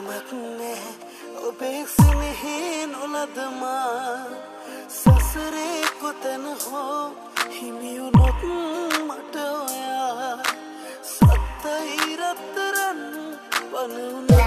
කමක්නේ ඔබේ සිනහේ නොලදමා සසරේ කොතන හෝ හිමියුනොත් මට ඔයා සත්තයි රත්තරන් වනුනොත්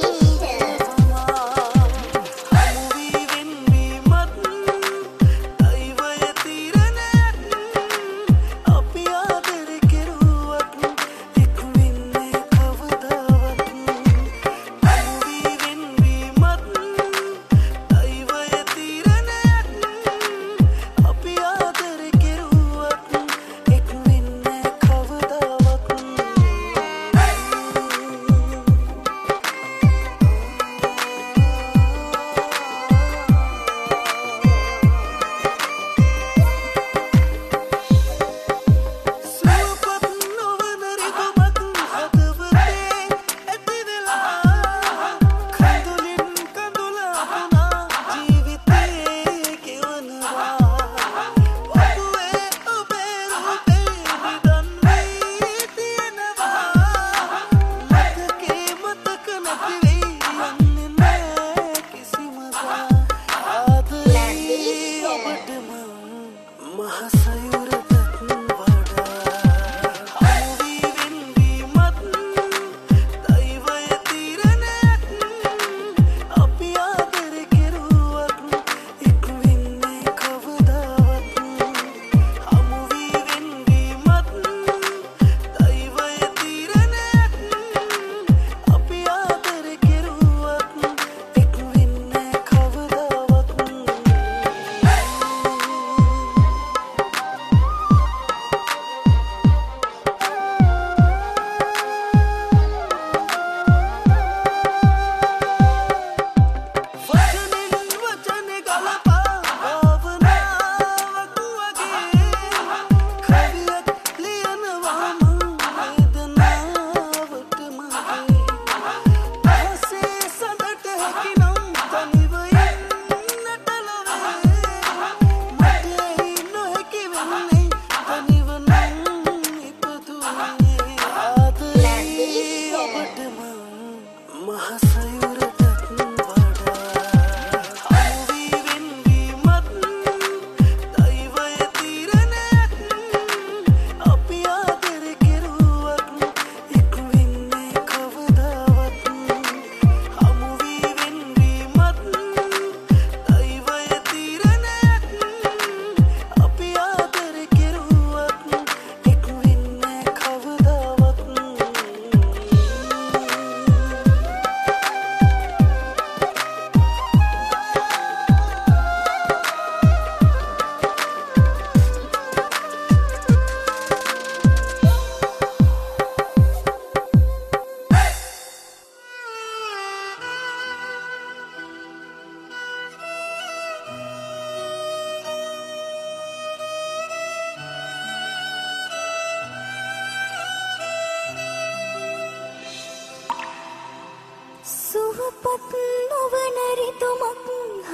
සුවපත් නොවන රිතුමක්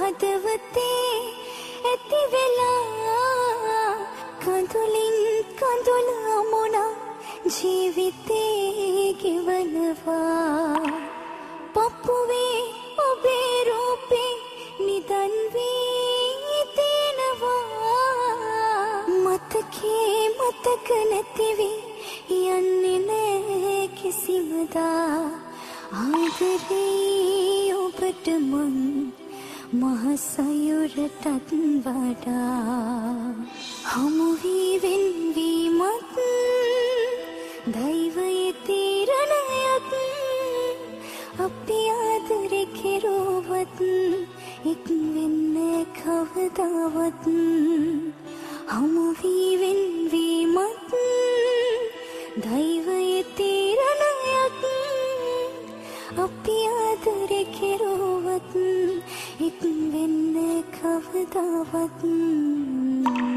හදවතේ ඇති වෙලා කඳුලින් කඳුල අමුණා ජීවිතේ ගෙවනවා පපුවේ ඔබේ රූපේ නිදන් වී තියෙනවා මතකේ මතක නැතිවි යන්නේ නෑ කිසිමදා ආදරේ ඔබට මං මහසයුරටත් වඩා හමු වී වෙන්වීමත් දෛවයේ තීරණයක් අපි ආදරේ කෙරුවත් එක් වෙන්නේ කවදාවත් හමු වී වෙන්වීමත් දෛවයේ තීරණයක් අපි ආදරේ කෙරුවත් එක් වෙන්නේ කවදාවත්